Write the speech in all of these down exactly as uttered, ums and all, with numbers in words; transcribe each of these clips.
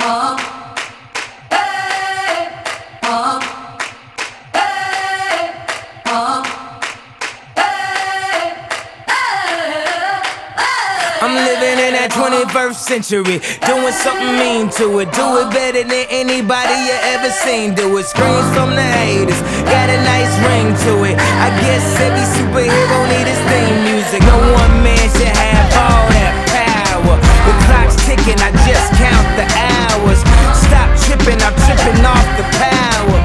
I'm living in that twenty-first century, doing something mean to it. Do it better than anybody you ever seen. Do it, screams from the haters, got a nice ring to it. I guess every superhero need his theme music. No one man should have all that power. The clock's ticking, I just count the hours. Stop tripping, I'm tripping off the power.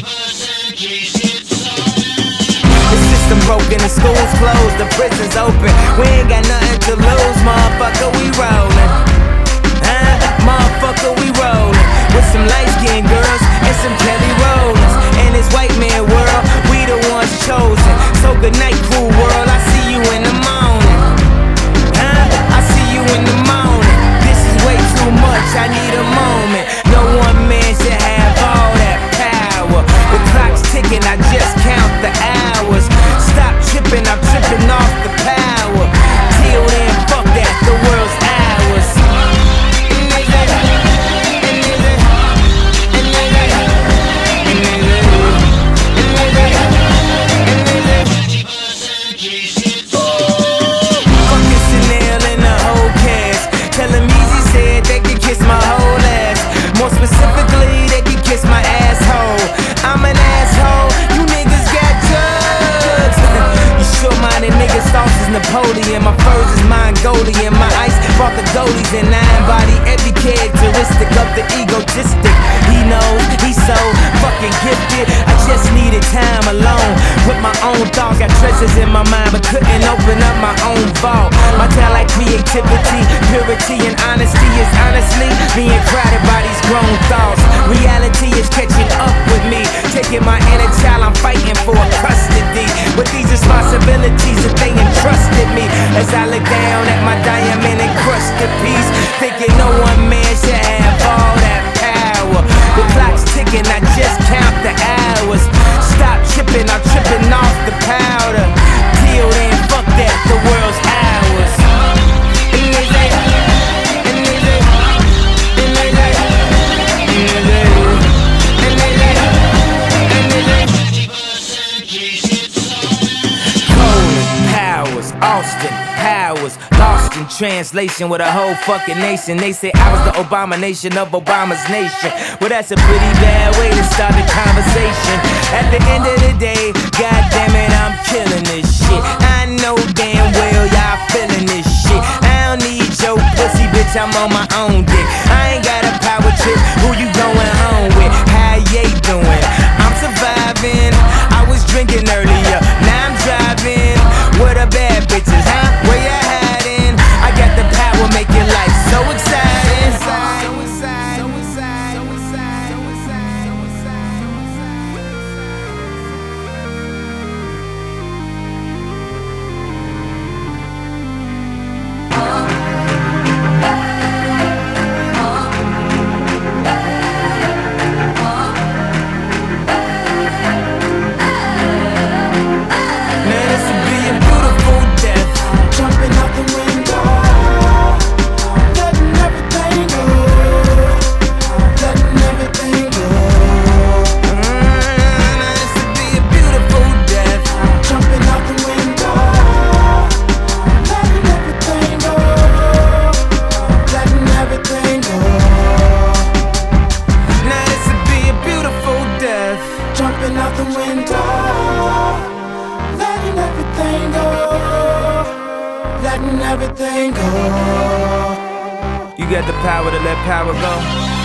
The broken, the school's closed, the prison's open. We ain't got nothing to lose, motherfucker, we rollin'. Huh? Motherfucker, we rollin'. With some light-skinned girls and some Kelly Rollins. In this white man world, we the ones chosen. So good night, cool world, I see you in the morning. Huh? I see you in the morning. This is way too much, I need a moment. No one man should have all that power. The clock's ticking, I just count the hours. Stop tripping, I'm tripping off the power. Till then, fuck that, the world's ours. Fucking Chanel and the whole cast. Tell them Easy said they could kiss my whole ass. More specifically, they could kiss my asshole. I'm an asshole, you niggas got drugs. You short-minded niggas, sauce is Napoleon. My furs is Mongolian. My ice brought the goalies and I embody every characteristic of the egotistic. He knows, he's so fucking gifted. I just needed time alone with my own thoughts. Got treasures in my mind but couldn't open up my own vault. My talent, creativity, purity and honesty is honestly being crowded by these grown thoughts. Reality is catching up with me, taking my inner child, I'm fighting for custody. With these responsibilities that they entrusted me, as I look down at my diamond encrusted piece, thinking no one man should have all that power. The clock's ticking, I just count the hours. Stop tripping, I'm tripping off the powder. Till then, fuck that, the world's ours. Austin Powers, lost in translation with a whole fucking nation. They say I was the abomination of Obama's nation. Well, that's a pretty bad way to start the conversation. At the end of the day, god damn it, I'm killing this shit. I know damn well y'all feeling this shit. I don't need your pussy, bitch, I'm on my own dick. I ain't got a power trip, who you going home with? How you doing? I'm surviving, I was drinking earlier, now I'm driving. What a bad bitches, huh? Where you hiding? I got the power, make your life so exciting. So exciting, so exciting, so exciting, so exciting, so jumping out the window, letting everything go, letting everything go. You got the power to let power go.